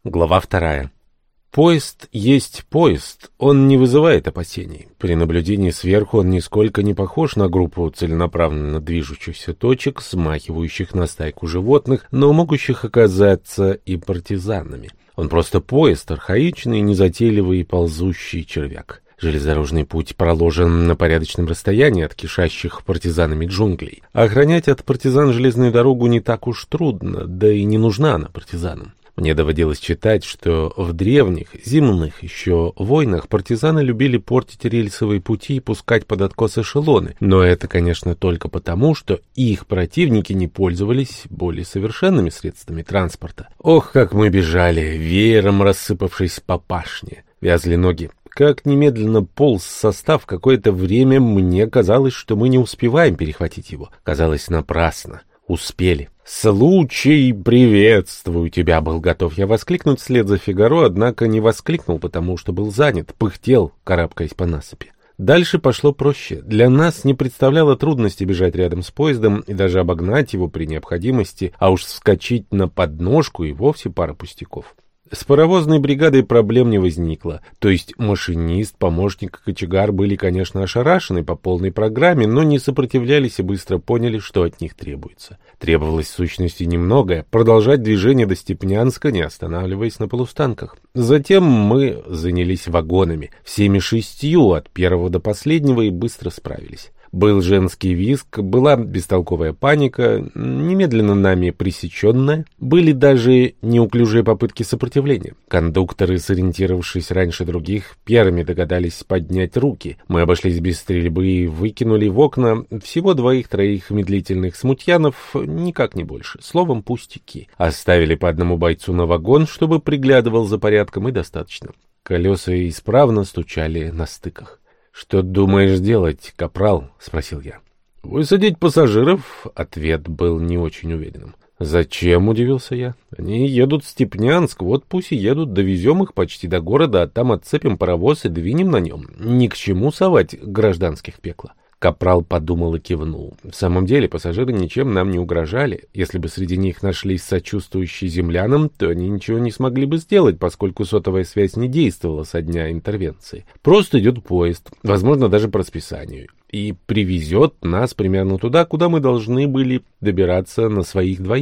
Глава 2. Поезд есть поезд, он не вызывает опасений. При наблюдении сверху он нисколько не похож на группу целенаправленно движущихся точек, смахивающих на стайку животных, но могущих оказаться и партизанами. Он просто поезд, архаичный, незатейливый и ползущий червяк. Железнодорожный путь проложен на порядочном расстоянии от кишащих партизанами джунглей. Охранять от партизан железную дорогу не так уж трудно, да и не нужна она партизанам. Мне доводилось читать, что в древних, земных еще войнах партизаны любили портить рельсовые пути и пускать под откос эшелоны, но это, конечно, только потому, что их противники не пользовались более совершенными средствами транспорта. Ох, как мы бежали, веером рассыпавшись по пашне, вязли ноги. Как немедленно полз состав, какое-то время мне казалось, что мы не успеваем перехватить его. Казалось, напрасно. Успели. «Случай, приветствую тебя!» Был готов я воскликнуть вслед за Фигаро, однако не воскликнул, потому что был занят, пыхтел, карабкаясь по насыпи. Дальше пошло проще. Для нас не представляло трудности бежать рядом с поездом и даже обогнать его при необходимости, а уж вскочить на подножку и вовсе пара пустяков. С паровозной бригадой проблем не возникло. То есть машинист, помощник и кочегар были, конечно, ошарашены по полной программе, но не сопротивлялись и быстро поняли, что от них требуется. Требовалось в сущности немногое — продолжать движение до Степнянска, не останавливаясь на полустанках. Затем мы занялись вагонами, всеми 6, от первого до последнего, и быстро справились. Был женский визг, была бестолковая паника, немедленно нами пресеченная. Были даже неуклюжие попытки сопротивления. Кондукторы, сориентировавшись раньше других, первыми догадались поднять руки. Мы обошлись без стрельбы и выкинули в окна всего 2-3 медлительных смутьянов, никак не больше. Словом, пустяки. Оставили по одному бойцу на вагон, чтобы приглядывал за порядком, и достаточно. Колеса исправно стучали на стыках. «Что думаешь делать, капрал?» — спросил я. «Высадить пассажиров?» — ответ был не очень уверенным. «Зачем?» — удивился я. «Они едут в Степнянск, вот пусть и едут, довезем их почти до города, а там отцепим паровоз и двинем на нем. Ни к чему совать гражданских в пекло». Капрал подумал и кивнул. В самом деле пассажиры ничем нам не угрожали. Если бы среди них нашлись сочувствующие землянам, то они ничего не смогли бы сделать, поскольку сотовая связь не действовала со дня интервенции. Просто идет поезд, возможно, даже по расписанию, и привезет нас примерно туда, куда мы должны были добираться на своих 2.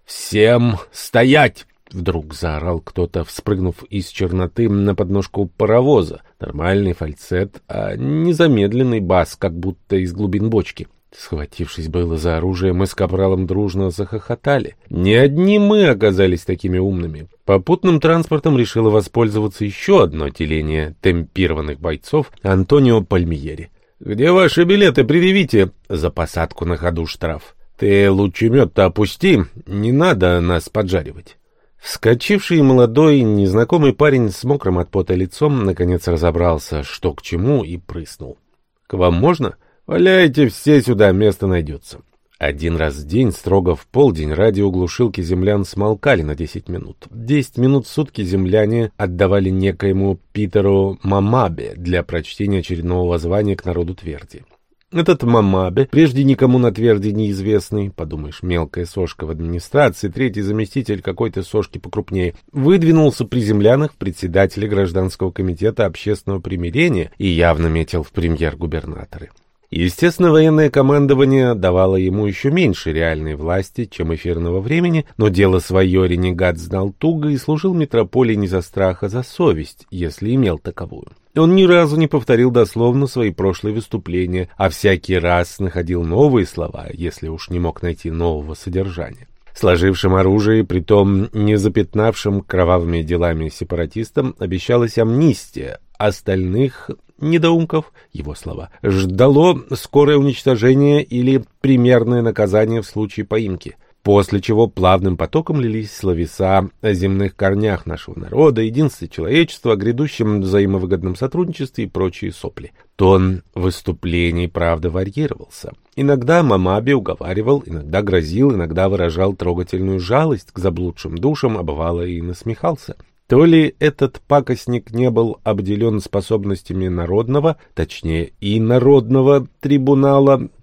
«Всем стоять!» Вдруг заорал кто-то, вспрыгнув из черноты на подножку паровоза. Нормальный фальцет, а не замедленный бас, как будто из глубин бочки. Схватившись было за оружие, мы с капралом дружно захохотали. Не одни мы оказались такими умными. Попутным транспортом решило воспользоваться еще одно отделение темпированных бойцов — Антонио Пальмиери. «Где ваши билеты? Предъявите!» «За посадку на ходу штраф». «Ты лучемет-то опусти, не надо нас поджаривать». Вскочивший молодой, незнакомый парень с мокрым от пота лицом наконец разобрался, что к чему, и прыснул. «К вам можно? Валяйте все сюда, место найдется». Один раз в день, строго в полдень, радиоглушилки землян смолкали на 10 минут. 10 минут в сутки земляне отдавали некоему Питеру Мамабе для прочтения очередного воззвания к народу тверди. Этот Мамабе, прежде никому на тверди неизвестный, подумаешь, мелкая сошка в администрации, 3-й заместитель какой-то сошки покрупнее, выдвинулся при землянах в председателе гражданского комитета общественного примирения и явно метил в премьер-губернаторы. Естественно, военное командование давало ему еще меньше реальной власти, чем эфирного времени, но дело свое ренегат знал туго и служил метрополии не за страх, а за совесть, если имел таковую. Он ни разу не повторил дословно свои прошлые выступления, а всякий раз находил новые слова, если уж не мог найти нового содержания. Сложившим оружие, притом не запятнавшим кровавыми делами сепаратистам, обещалась амнистия. Остальных недоумков, его слова, ждало скорое уничтожение или примерное наказание в случае поимки. После чего плавным потоком лились словеса о земных корнях нашего народа, единстве человечества, о грядущем взаимовыгодном сотрудничестве и прочие сопли. Тон выступлений, правда, варьировался. Иногда Мамабе уговаривал, иногда грозил, иногда выражал трогательную жалость к заблудшим душам, а бывало и насмехался. То ли этот пакостник не был обделен способностями народного, точнее и народного трибунала,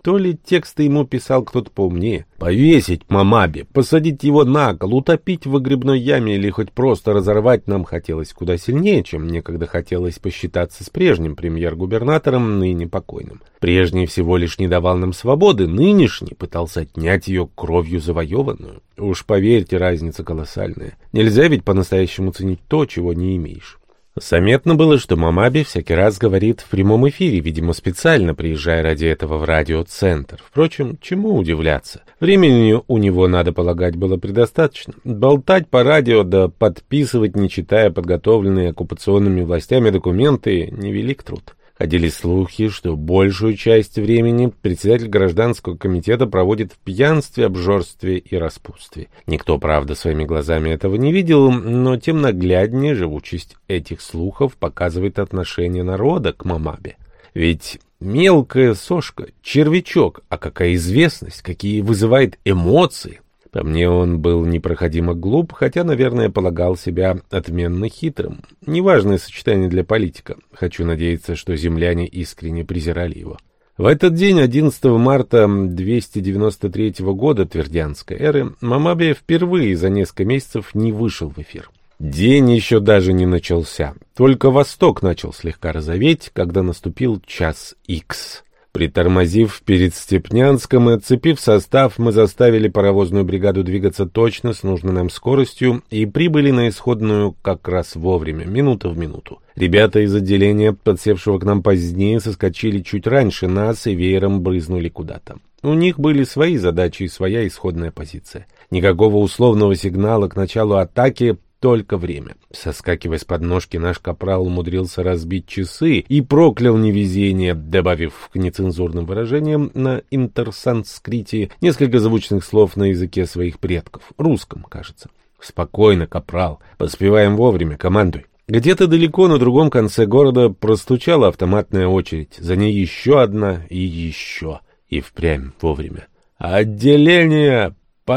то ли тексты ему писал кто-то поумнее. Повесить Мамабе, посадить его на кол, утопить в выгребной яме или хоть просто разорвать нам хотелось куда сильнее, чем некогда хотелось посчитаться с прежним премьер-губернатором, ныне покойным. Прежний всего лишь не давал нам свободы, нынешний пытался отнять ее кровью завоеванную. Уж поверьте, разница колоссальная. Нельзя ведь по-настоящему ценить то, чего не имеешь. Заметно было, что Мамабе всякий раз говорит в прямом эфире, видимо, специально приезжая ради этого в радиоцентр. Впрочем, чему удивляться? Времени у него, надо полагать, было предостаточно. Болтать по радио да подписывать, не читая подготовленные оккупационными властями документы, невелик труд. Ходили слухи, что большую часть времени председатель гражданского комитета проводит в пьянстве, обжорстве и распутстве. Никто, правда, своими глазами этого не видел, но тем нагляднее живучесть этих слухов показывает отношение народа к Мамабе. Ведь мелкая сошка, червячок, а какая известность, какие вызывает эмоции. По мне, он был непроходимо глуп, хотя, наверное, полагал себя отменно хитрым. Неважное сочетание для политика. Хочу надеяться, что земляне искренне презирали его. В этот день, 11 марта 293 года Твердянской эры, Мамабе впервые за несколько месяцев не вышел в эфир. День еще даже не начался. Только восток начал слегка розоветь, когда наступил час икс. Притормозив перед Степнянском и отцепив состав, мы заставили паровозную бригаду двигаться точно с нужной нам скоростью и прибыли на исходную как раз вовремя, минута в минуту. Ребята из отделения, подсевшего к нам позднее, соскочили чуть раньше нас и веером брызнули куда-то. У них были свои задачи и своя исходная позиция. Никакого условного сигнала к началу атаки, только время. Соскакивая с подножки, наш капрал умудрился разбить часы и проклял невезение, добавив к нецензурным выражениям на интерсанскрите несколько звучных слов на языке своих предков, русском, кажется. «Спокойно, капрал, поспеваем вовремя, командуй». Где-то далеко на другом конце города простучала автоматная очередь, за ней еще одна и еще, и впрямь вовремя. «Отделение!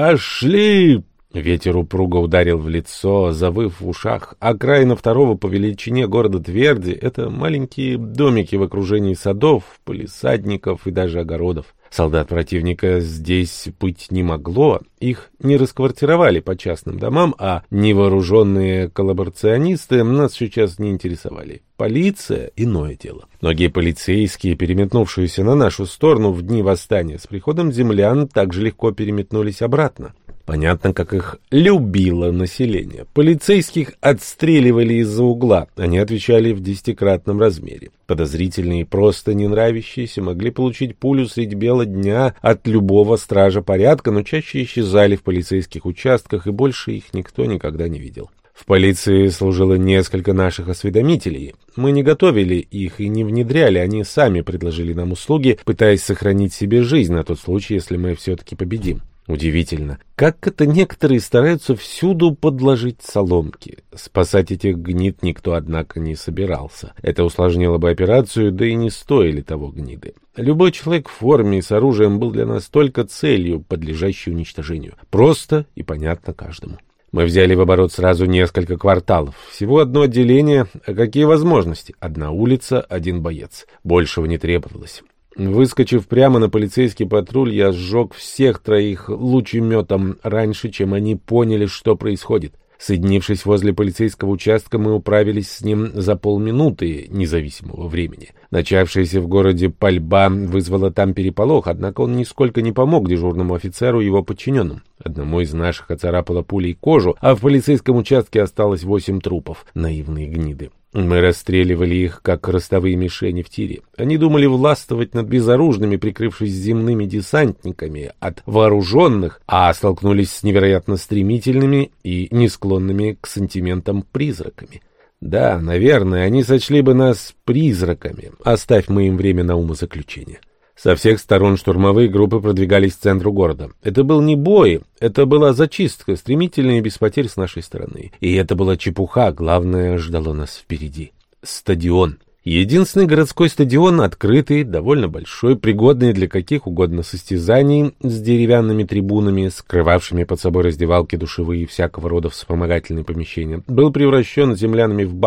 Пошли!» Ветер упруго ударил в лицо, завыв в ушах. Окраина второго по величине города Тверди — это маленькие домики в окружении садов, палисадников и даже огородов. Солдат противника здесь быть не могло, их не расквартировали по частным домам, а невооруженные коллаборационисты нас сейчас не интересовали. Полиция — иное дело. Многие полицейские, переметнувшиеся на нашу сторону в дни восстания, с приходом землян также легко переметнулись обратно. Понятно, как их любило население. Полицейских отстреливали из-за угла, они отвечали в 10-кратном размере. Подозрительные и просто не нравящиеся могли получить пулю средь бела дня от любого стража порядка, но чаще исчезали в полицейских участках, и больше их никто никогда не видел. В полиции служило несколько наших осведомителей. Мы не готовили их и не внедряли, они сами предложили нам услуги, пытаясь сохранить себе жизнь на тот случай, если мы все-таки победим. Удивительно, как это некоторые стараются всюду подложить соломки. Спасать этих гнид никто, однако, не собирался. Это усложнило бы операцию, да и не стоили того гниды. Любой человек в форме и с оружием был для нас только целью, подлежащей уничтожению. Просто и понятно каждому. Мы взяли в оборот сразу несколько кварталов. Всего одно отделение, а какие возможности? Одна улица, один боец. Большего не требовалось. Выскочив прямо на полицейский патруль, я сжег всех троих лучеметом раньше, чем они поняли, что происходит. Соединившись возле полицейского участка, мы управились с ним за полминуты независимого времени. Начавшаяся в городе пальба вызвала там переполох, однако он нисколько не помог дежурному офицеру и его подчиненным. Одному из наших оцарапало пулей кожу, а в полицейском участке осталось 8 трупов. Наивные гниды. Мы расстреливали их, как ростовые мишени в тире. Они думали властвовать над безоружными, прикрывшись земными десантниками от вооруженных, а столкнулись с невероятно стремительными и не склонными к сантиментам призраками. Да, наверное, они сочли бы нас призраками. Оставь мы им время на умозаключение. Со всех сторон штурмовые группы продвигались к центру города. Это был не бой, это была зачистка, стремительная и без потерь с нашей стороны. И это была чепуха, главное ждало нас впереди. Стадион. Единственный городской стадион, открытый, довольно большой, пригодный для каких угодно состязаний, с деревянными трибунами, скрывавшими под собой раздевалки, душевые и всякого рода вспомогательные помещения, был превращен землянами в базу.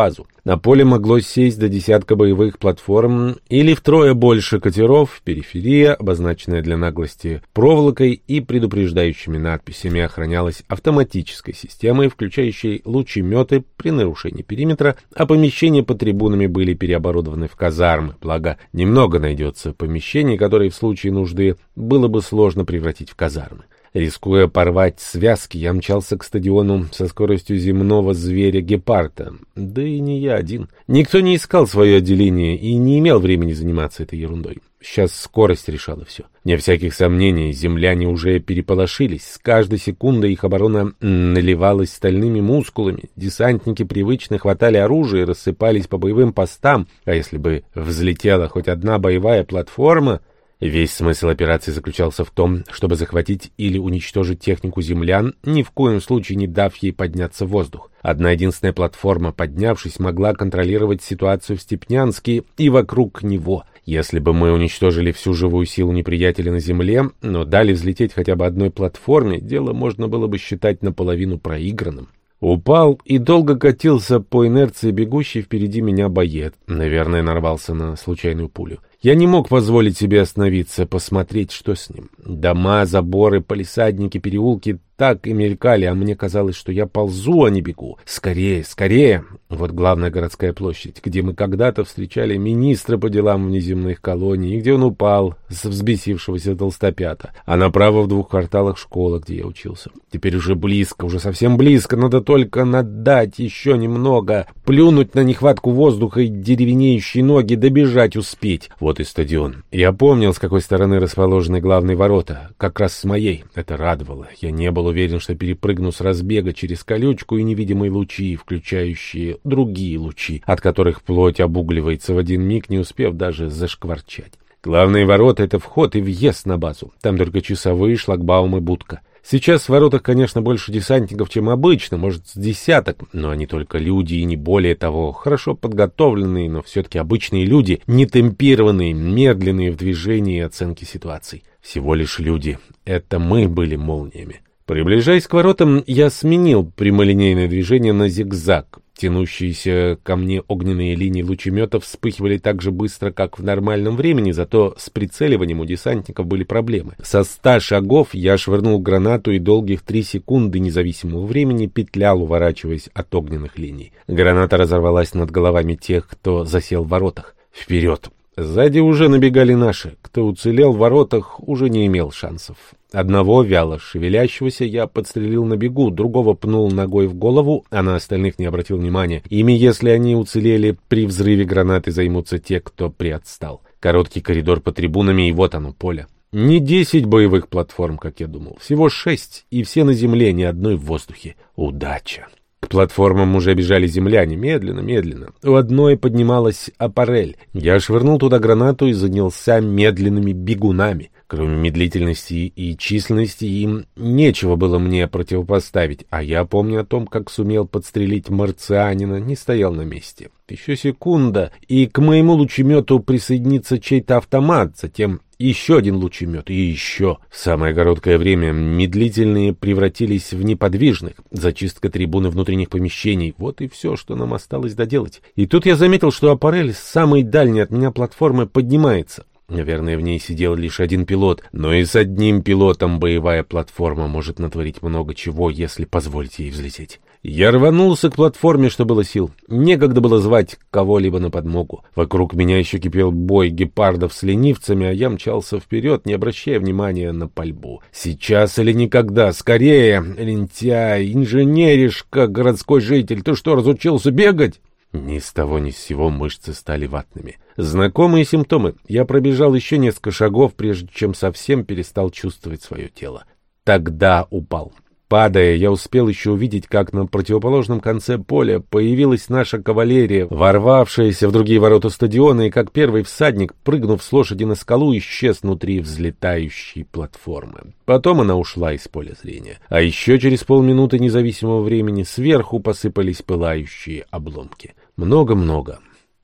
На поле могло сесть до десятка боевых платформ или втрое больше катеров, периферия, обозначенная для наглости проволокой и предупреждающими надписями, охранялась автоматической системой, включающей лучеметы при нарушении периметра, а помещения под трибунами были переоборудованы в казармы, благо немного найдется помещений, которые в случае нужды было бы сложно превратить в казармы. Рискуя порвать связки, я мчался к стадиону со скоростью земного зверя-гепарда. Да и не я один. Никто не искал свое отделение и не имел времени заниматься этой ерундой. Сейчас скорость решала все. Вне всяких сомнений, земляне уже переполошились. С каждой секундой их оборона наливалась стальными мускулами. Десантники привычно хватали оружие и рассыпались по боевым постам. А если бы взлетела хоть одна боевая платформа... Весь смысл операции заключался в том, чтобы захватить или уничтожить технику землян, ни в коем случае не дав ей подняться в воздух. Одна единственная платформа, поднявшись, могла контролировать ситуацию в Степнянске и вокруг него. Если бы мы уничтожили всю живую силу неприятеля на земле, но дали взлететь хотя бы одной платформе, дело можно было бы считать наполовину проигранным. Упал и долго катился по инерции бегущий впереди меня боец. Наверное, нарвался на случайную пулю. Я не мог позволить себе остановиться, посмотреть, что с ним. Дома, заборы, палисадники, переулки так и мелькали, а мне казалось, что я ползу, а не бегу. Скорее, скорее! Вот главная городская площадь, где мы когда-то встречали министра по делам внеземных колоний, и где он упал с взбесившегося толстопята. А направо в 2 кварталах школа, где я учился. Теперь уже близко, уже совсем близко, надо только надать еще немного, плюнуть на нехватку воздуха и деревенеющие ноги, добежать успеть. Вот и стадион. Я помнил, с какой стороны расположены главные ворота. Как раз с моей. Это радовало. Я не был уверен, что перепрыгну с разбега через колючку и невидимые лучи, включающие другие лучи, от которых плоть обугливается в один миг, не успев даже зашкварчать. Главные ворота — это вход и въезд на базу. Там только часовые, шлагбаум и будка. Сейчас в воротах, конечно, больше десантников, чем обычно, может, с десяток, но они только люди и не более того, хорошо подготовленные, но все-таки обычные люди, не темпированные, медленные в движении и оценке ситуаций. Всего лишь люди. Это мы были молниями. Приближаясь к воротам, я сменил прямолинейное движение на зигзаг. Тянущиеся ко мне огненные линии лучеметов вспыхивали так же быстро, как в нормальном времени, зато с прицеливанием у десантников были проблемы. Со 100 шагов я швырнул гранату и долгих 3 секунды независимого времени петлял, уворачиваясь от огненных линий. Граната разорвалась над головами тех, кто засел в воротах. Вперед! Сзади уже набегали наши. Кто уцелел в воротах, уже не имел шансов. Одного вяло шевелящегося я подстрелил на бегу, другого пнул ногой в голову, а на остальных не обратил внимания. Ими, если они уцелели, при взрыве гранаты займутся те, кто приотстал. Короткий коридор по трибунами, и вот оно, поле. Не 10 боевых платформ, как я думал, всего 6, и все на земле, ни одной в воздухе. Удача! К платформам уже бежали земляне, медленно. У одной поднималась аппарель. Я швырнул туда гранату и занялся медленными бегунами. Кроме медлительности и численности, им нечего было мне противопоставить, а я помню о том, как сумел подстрелить марцианина, не стоял на месте. Еще секунда, и к моему лучемету присоединится чей-то автомат, затем еще один лучемет, и еще. В самое короткое время медлительные превратились в неподвижных. Зачистка трибуны внутренних помещений — вот и все, что нам осталось доделать. И тут я заметил, что аппарель с самой дальней от меня платформы поднимается. Наверное, в ней сидел лишь один пилот, но и с одним пилотом боевая платформа может натворить много чего, если позволить ей взлететь. Я рванулся к платформе, что было сил. Некогда было звать кого-либо на подмогу. Вокруг меня еще кипел бой гепардов с ленивцами, а я мчался вперед, не обращая внимания на пальбу. Сейчас или никогда, скорее! Лентяй, инженеришка, городской житель, ты что, разучился бегать? Ни с того ни с сего мышцы стали ватными. Знакомые симптомы. Я пробежал еще несколько шагов, прежде чем совсем перестал чувствовать свое тело. Тогда упал. Падая, я успел еще увидеть, как на противоположном конце поля появилась наша кавалерия, ворвавшаяся в другие ворота стадиона, и как первый всадник, прыгнув с лошади на скалу, исчез внутри взлетающей платформы. Потом она ушла из поля зрения. А еще через полминуты независимого времени сверху посыпались пылающие обломки. Много-много.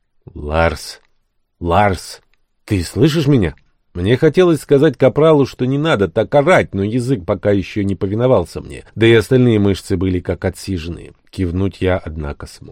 Ларс, ты слышишь меня? Мне хотелось сказать капралу, что не надо так орать, но язык пока еще не повиновался мне, да и остальные мышцы были как отсиженные. Кивнуть я, однако, смог.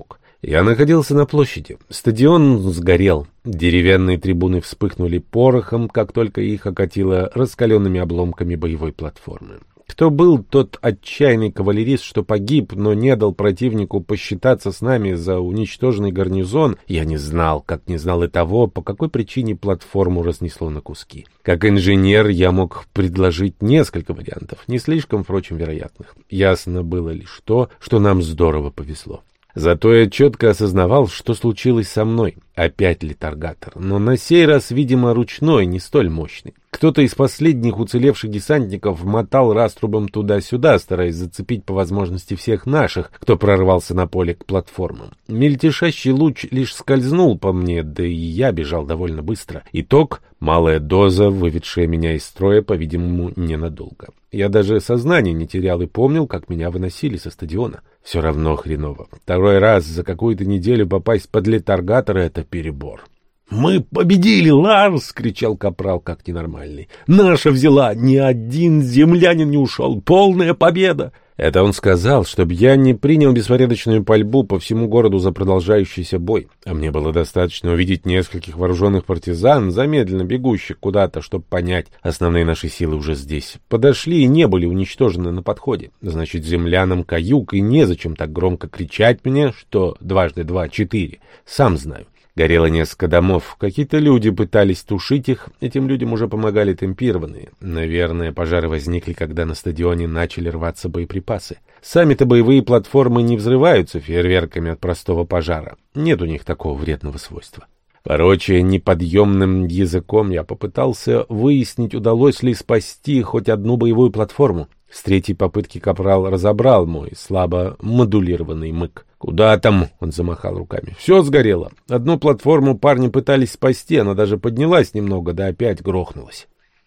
Я находился на площади. Стадион сгорел. Деревянные трибуны вспыхнули порохом, как только их окатило раскаленными обломками боевой платформы. Кто был тот отчаянный кавалерист, что погиб, но не дал противнику посчитаться с нами за уничтоженный гарнизон, я не знал, как не знал и того, по какой причине платформу разнесло на куски. Как инженер я мог предложить несколько вариантов, не слишком, впрочем, вероятных. Ясно было лишь то, что нам здорово повезло. Зато я четко осознавал, что случилось со мной. Опять литаргатор, но на сей раз, видимо, ручной, не столь мощный. Кто-то из последних уцелевших десантников мотал раструбом туда-сюда, стараясь зацепить по возможности всех наших, кто прорвался на поле к платформам. Мельтешащий луч лишь скользнул по мне, да и я бежал довольно быстро. Итог — малая доза, выведшая меня из строя, по-видимому, ненадолго. Я даже сознание не терял и помнил, как меня выносили со стадиона. Все равно хреново. Второй раз за какую-то неделю попасть под литаргатор — это перебор. «Мы победили, Ларс!» — кричал капрал как ненормальный. «Наша взяла! Ни один землянин не ушел! Полная победа!» Это он сказал, чтобы я не принял беспорядочную пальбу по всему городу за продолжающийся бой. А мне было достаточно увидеть нескольких вооруженных партизан, замедленно бегущих куда-то, чтобы понять, основные наши силы уже здесь. Подошли и не были уничтожены на подходе. Значит, землянам каюк, и незачем так громко кричать мне, что 2 × 2 = 4. Сам знаю. Горело несколько домов. Какие-то люди пытались тушить их. Этим людям уже помогали темпированные. Наверное, пожары возникли, когда на стадионе начали рваться боеприпасы. Сами-то боевые платформы не взрываются фейерверками от простого пожара. Нет у них такого вредного свойства. Ворочая неподъемным языком, я попытался выяснить, удалось ли спасти хоть одну боевую платформу. С третьей попытки капрал разобрал мой слабо модулированный мык. «Куда там?» — он замахал руками. «Все сгорело. Одну платформу парни пытались спасти, она даже поднялась немного, да опять грохнулась».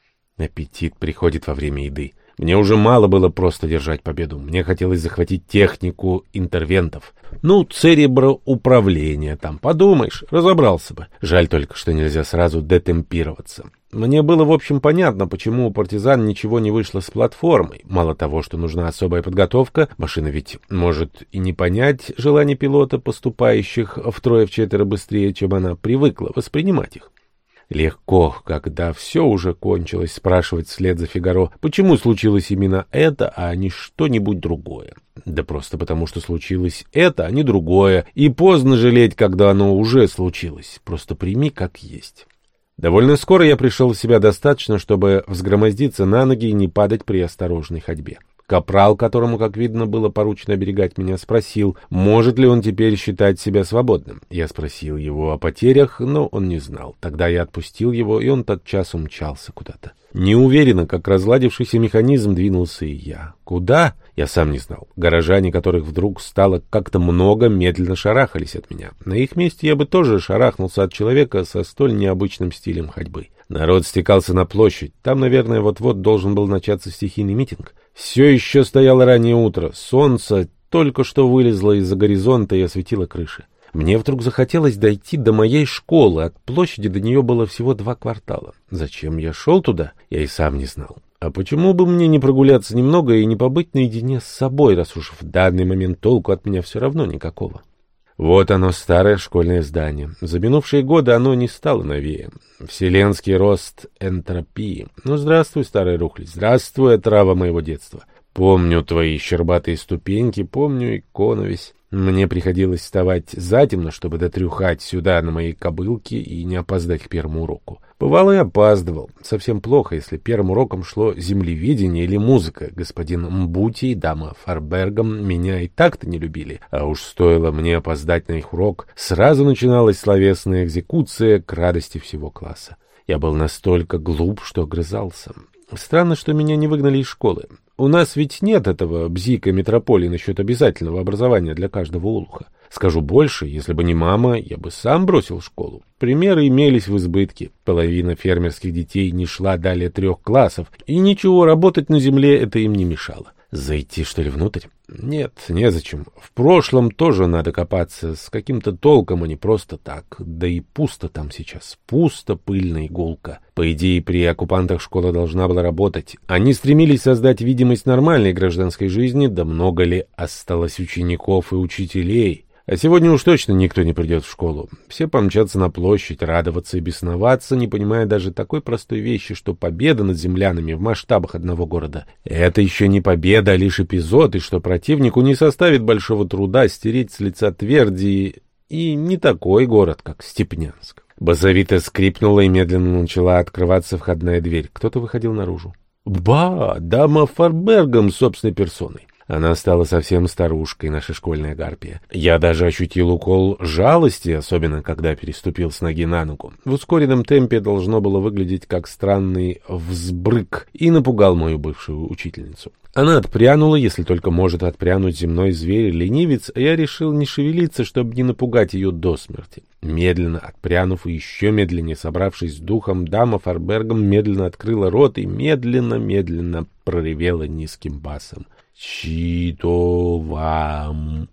Аппетит приходит во время еды. Мне уже мало было просто держать победу. Мне хотелось захватить технику интервентов. Ну, цереброуправление там, подумаешь, разобрался бы. Жаль только, что нельзя сразу детемпироваться. Мне было, в общем, понятно, почему у партизан ничего не вышло с платформой. Мало того, что нужна особая подготовка, машина ведь может и не понять желание пилота, поступающих втрое-вчетверо быстрее, чем она привыкла воспринимать их. Легко, когда все уже кончилось, спрашивать вслед за Фигаро, почему случилось именно это, а не что-нибудь другое. Да просто потому, что случилось это, а не другое, и поздно жалеть, когда оно уже случилось. Просто прими как есть. Довольно скоро я пришел в себя достаточно, чтобы взгромоздиться на ноги и не падать при осторожной ходьбе. Капрал, которому, как видно, было поручено оберегать меня, спросил, может ли он теперь считать себя свободным. Я спросил его о потерях, но он не знал. Тогда я отпустил его, и он тотчас умчался куда-то. Неуверенно, как разладившийся механизм, двинулся и я. Куда? Я сам не знал. Горожане, которых вдруг стало как-то много, медленно шарахались от меня. На их месте я бы тоже шарахнулся от человека со столь необычным стилем ходьбы. Народ стекался на площадь. Там, наверное, вот-вот должен был начаться стихийный митинг. Все еще стояло раннее утро. Солнце только что вылезло из-за горизонта и осветило крыши. Мне вдруг захотелось дойти до моей школы. От площади до нее было всего 2 квартала. Зачем я шел туда, я и сам не знал. А почему бы мне не прогуляться немного и не побыть наедине с собой, раз уж в данный момент толку от меня все равно никакого? Вот оно, старое школьное здание. За минувшие годы оно не стало новее. Вселенский рост энтропии. Ну, здравствуй, старая рухлядь, здравствуй, отрава моего детства. Помню твои щербатые ступеньки, помню иконовесь. Мне приходилось вставать затемно, чтобы дотрюхать сюда на моей кобылке и не опоздать к первому уроку. Бывало, и опаздывал. Совсем плохо, если первым уроком шло землеведение или музыка. Господин Мбути и дама Фарбергом меня и так-то не любили. А уж стоило мне опоздать на их урок, сразу начиналась словесная экзекуция к радости всего класса. Я был настолько глуп, что огрызался. Странно, что меня не выгнали из школы. У нас ведь нет этого бзика метрополии насчет обязательного образования для каждого олуха. Скажу больше, если бы не мама, я бы сам бросил школу. Примеры имелись в избытке. Половина фермерских детей не шла далее 3 классов, и ничего, работать на земле это им не мешало. Зайти, что ли, внутрь? Нет, незачем. В прошлом тоже надо копаться с каким-то толком, а не просто так. Да и пусто там сейчас. Пусто, пыльно и гулко. По идее, при оккупантах школа должна была работать. Они стремились создать видимость нормальной гражданской жизни, да много ли осталось учеников и учителей? А сегодня уж точно никто не придет в школу. Все помчатся на площадь, радоваться и бесноваться, не понимая даже такой простой вещи, что победа над землянами в масштабах одного города — это еще не победа, а лишь эпизод, и что противнику не составит большого труда стереть с лица Тверди и не такой город, как Степнянск. Басовито скрипнула и медленно начала открываться входная дверь. Кто-то выходил наружу. Ба, дама Фарбергом собственной персоной. Она стала совсем старушкой, наша школьная гарпия. Я даже ощутил укол жалости, особенно когда переступил с ноги на ногу. В ускоренном темпе должно было выглядеть как странный взбрык, и напугал мою бывшую учительницу. Она отпрянула, если только может отпрянуть земной зверь-ленивец, а я решил не шевелиться, чтобы не напугать ее до смерти. Медленно отпрянув и еще медленнее собравшись с духом, дама Фарбергом медленно открыла рот и медленно проревела низким басом. «Чито вам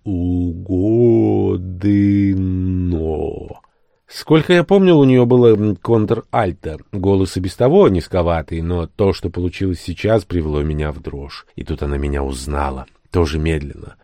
угодно». Сколько я помнил, у нее было контр-альто. Голос и без того низковатый, но то, что получилось сейчас, привело меня в дрожь. И тут она меня узнала, тоже медленно.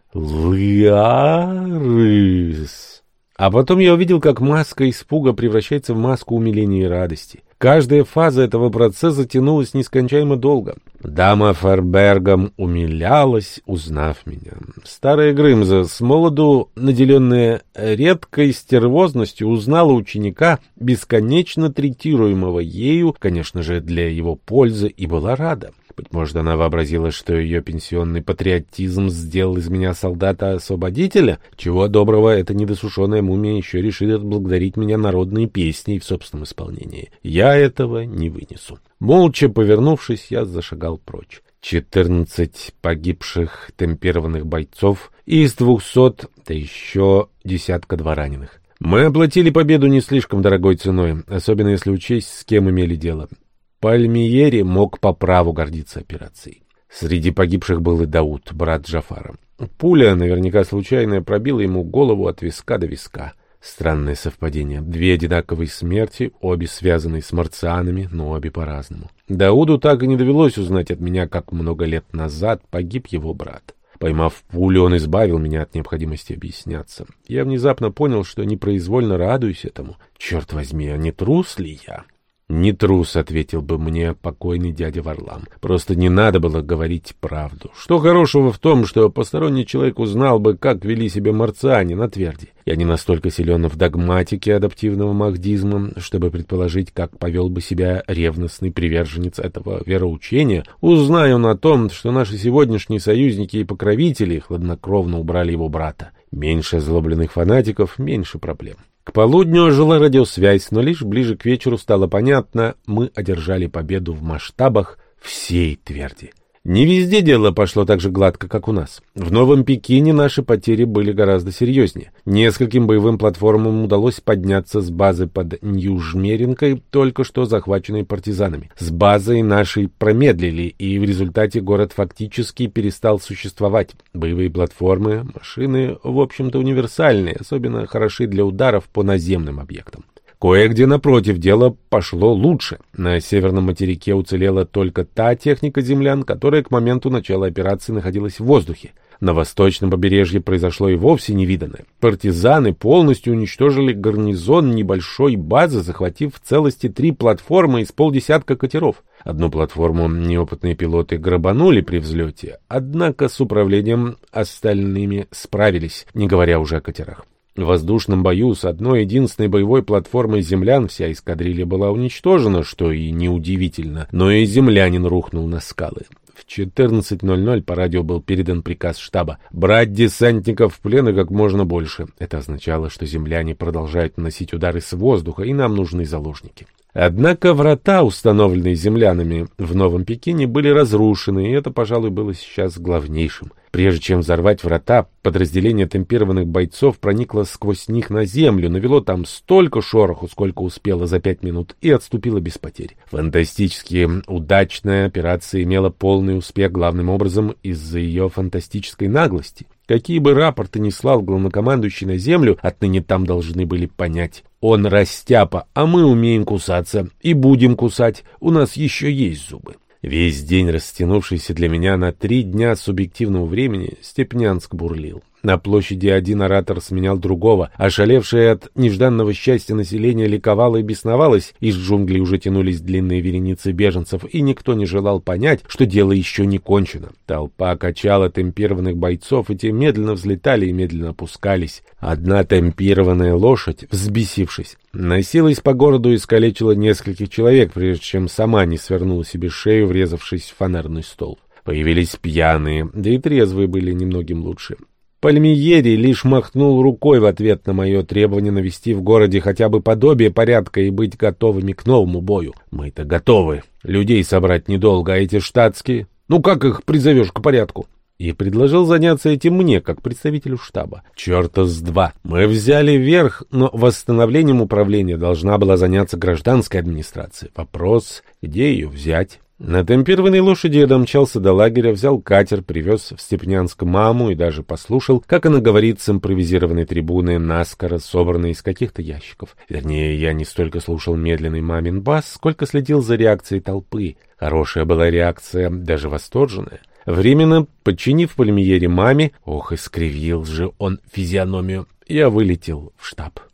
«Лиарыс». А потом я увидел, как маска испуга превращается в маску умиления и радости. Каждая фаза этого процесса тянулась нескончаемо долго. Дама Фарбергом умилялась, узнав меня. Старая Грымза, с молоду наделенная редкой стервозностью, узнала ученика, бесконечно третируемого ею, конечно же, для его пользы, и была рада. Быть может, она вообразила, что ее пенсионный патриотизм сделал из меня солдата-освободителя? Чего доброго, эта недосушенная мумия еще решит отблагодарить меня народной песней в собственном исполнении. Я этого не вынесу. Молча повернувшись, я зашагал прочь. 14 погибших темпированных бойцов и из 200, да еще десятка-два раненых. Мы оплатили победу не слишком дорогой ценой, особенно если учесть, с кем имели дело. Пальмиери мог по праву гордиться операцией. Среди погибших был и Дауд, брат Джафара. Пуля, наверняка случайная, пробила ему голову от виска до виска. Странное совпадение. Две одинаковые смерти, обе связанные с марцианами, но обе по-разному. Дауду так и не довелось узнать от меня, как много лет назад погиб его брат. Поймав пулю, он избавил меня от необходимости объясняться. Я внезапно понял, что непроизвольно радуюсь этому. Черт возьми, а не трус ли я? «Не трус», — ответил бы мне покойный дядя Варлам. «Просто не надо было говорить правду. Что хорошего в том, что посторонний человек узнал бы, как вели себя марциане на Тверди? Я не настолько силен в догматике адаптивного махдизма, чтобы предположить, как повел бы себя ревностный приверженец этого вероучения, узнаю он о том, что наши сегодняшние союзники и покровители хладнокровно убрали его брата. Меньше озлобленных фанатиков, меньше проблем». К полудню ожила радиосвязь, но лишь ближе к вечеру стало понятно, мы одержали победу в масштабах всей Тверди. Не везде дело пошло так же гладко, как у нас. В Новом Пекине наши потери были гораздо серьезнее. Нескольким боевым платформам удалось подняться с базы под Нью-Жмеринкой, только что захваченной партизанами. С базой нашей промедлили, и в результате город фактически перестал существовать. Боевые платформы, машины, в общем-то, универсальные, особенно хороши для ударов по наземным объектам. Кое-где, напротив, дело пошло лучше. На северном материке уцелела только та техника землян, которая к моменту начала операции находилась в воздухе. На восточном побережье произошло и вовсе невиданное. Партизаны полностью уничтожили гарнизон небольшой базы, захватив в целости 3 платформы из полдесятка катеров. Одну платформу неопытные пилоты грабанули при взлете, однако с управлением остальными справились, не говоря уже о катерах. В воздушном бою с одной единственной боевой платформой землян вся эскадрилья была уничтожена, что и неудивительно, но и землянин рухнул на скалы. В 14:00 по радио был передан приказ штаба брать десантников в плен и как можно больше. Это означало, что земляне продолжают наносить удары с воздуха, и нам нужны заложники. Однако врата, установленные землянами в Новом Пекине, были разрушены, и это, пожалуй, было сейчас главнейшим. Прежде чем взорвать врата, подразделение темпированных бойцов проникло сквозь них на землю, навело там столько шороху, сколько успело за 5 минут, и отступило без потерь. Фантастически удачная операция имела полный успех главным образом из-за ее фантастической наглости. Какие бы рапорты ни слал главнокомандующий на землю, отныне там должны были понять: он растяпа, а мы умеем кусаться и будем кусать, у нас еще есть зубы. Весь день, растянувшийся для меня на 3 дня субъективного времени, Степнянск бурлил. На площади один оратор сменял другого. Ошалевшее от нежданного счастья население ликовало и бесновалось. Из джунглей уже тянулись длинные вереницы беженцев, и никто не желал понять, что дело еще не кончено. Толпа качала темпированных бойцов, и те медленно взлетали и медленно опускались. Одна темпированная лошадь, взбесившись, носилась по городу и искалечила нескольких человек, прежде чем сама не свернула себе шею, врезавшись в фонарный столб. Появились пьяные, да и трезвые были немногим лучше. Пальмиери лишь махнул рукой в ответ на мое требование навести в городе хотя бы подобие порядка и быть готовыми к новому бою. Мы-то готовы. Людей собрать недолго, а эти штатские... Ну как их призовешь к порядку? И предложил заняться этим мне, как представителю штаба. Черта с два. Мы взяли верх, но восстановлением управления должна была заняться гражданская администрация. Вопрос, где ее взять? На темпированной лошади я домчался до лагеря, взял катер, привез в Степнянск маму и даже послушал, как она говорит с импровизированной трибуны, наскоро собранной из каких-то ящиков. Вернее, я не столько слушал медленный мамин бас, сколько следил за реакцией толпы. Хорошая была реакция, даже восторженная. Временно подчинив Пальмиери маме, ох, искривил же он физиономию, я вылетел в штаб.